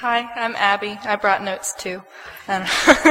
Hi, I'm Abby. I brought notes too. And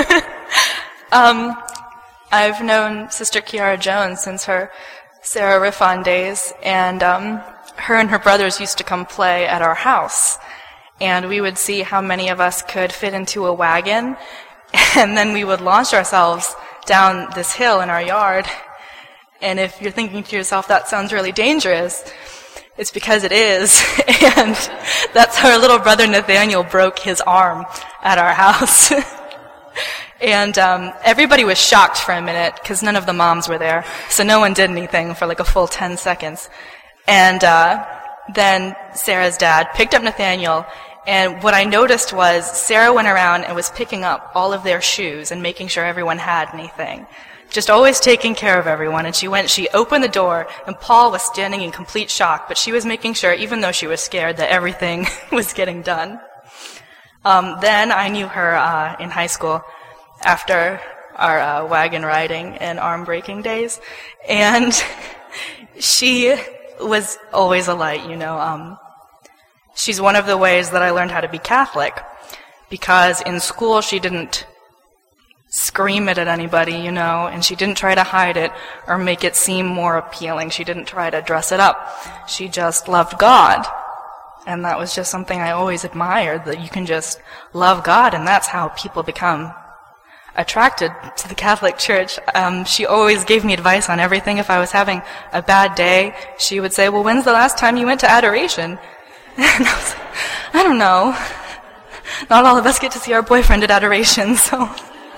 I've known Sister Kiara Jones since her Sarah Riffon days, and her and her brothers used to come play at our house. And we would see how many of us could fit into a wagon, and then we would launch ourselves down this hill in our yard. And if you're thinking to yourself, that sounds really dangerous, it's because it is. And that's how our little brother Nathaniel broke his arm at our house. And everybody was shocked for a minute because none of the moms were there. So no one did anything for like a full 10 seconds. And then Sarah's dad picked up Nathaniel, and what I noticed was Sarah went around and was picking up all of their shoes and making sure everyone had anything. Just always taking care of everyone. And she opened the door, and Paul was standing in complete shock, but she was making sure, even though she was scared, that everything was getting done. Then I knew her in high school after our wagon riding and arm breaking days. And she was always a light, you know. She's one of the ways that I learned how to be Catholic, because in school she didn't scream it at anybody, you know, and she didn't try to hide it or make it seem more appealing. She didn't try to dress it up. She just loved God. And that was just something I always admired, that you can just love God, and that's how people become attracted to the Catholic Church. She always gave me advice on everything. If I was having a bad day, she would say, well, when's the last time you went to adoration? And I was like, I don't know. Not all of us get to see our boyfriend at adoration, so...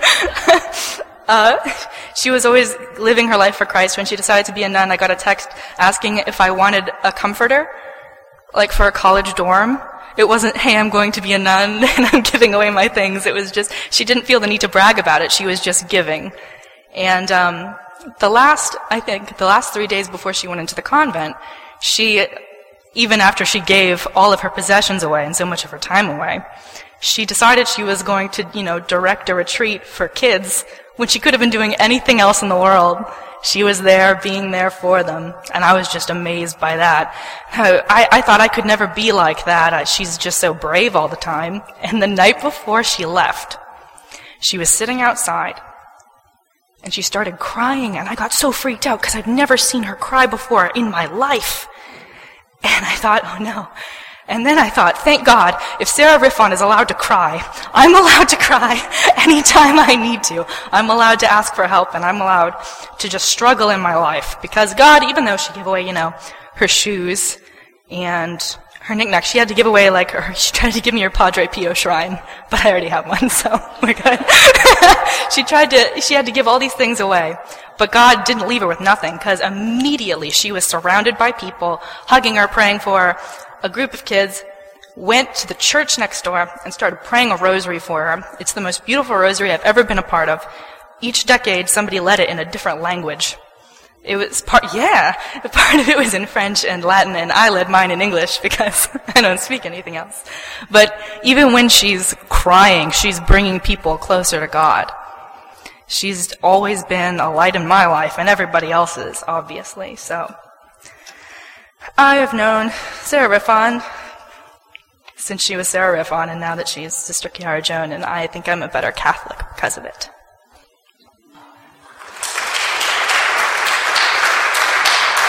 She was always living her life for Christ. When she decided to be a nun, I got a text asking if I wanted a comforter, like for a college dorm. It wasn't, hey, I'm going to be a nun and I'm giving away my things. It was just, she didn't feel the need to brag about it. She was just giving. And the last 3 days before she went into the convent, even after she gave all of her possessions away and so much of her time away, she decided she was going to, direct a retreat for kids when she could have been doing anything else in the world. She was there, being there for them, and I was just amazed by that. I thought I could never be like that. She's just so brave all the time. And the night before she left, she was sitting outside, and she started crying, and I got so freaked out because I'd never seen her cry before in my life. And I thought, oh no. And then I thought, thank God, if Sarah Riffon is allowed to cry, I'm allowed to cry anytime I need to. I'm allowed to ask for help, and I'm allowed to just struggle in my life. Because God, even though she gave away, her shoes and her knickknacks, she had to give away, she tried to give me her Padre Pio shrine, but I already have one, so we're good. She had to give all these things away. But God didn't leave her with nothing, because immediately she was surrounded by people, hugging her, praying for her. A group of kids went to the church next door and started praying a rosary for her. It's the most beautiful rosary I've ever been a part of. Each decade, somebody led it in a different language. It was part of it was in French and Latin, and I led mine in English because I don't speak anything else. But even when she's crying, she's bringing people closer to God. She's always been a light in my life, and everybody else's, obviously, so... I have known Sarah Riffon since she was Sarah Riffon, and now that she's Sister Kiara Jones, and I think I'm a better Catholic because of it.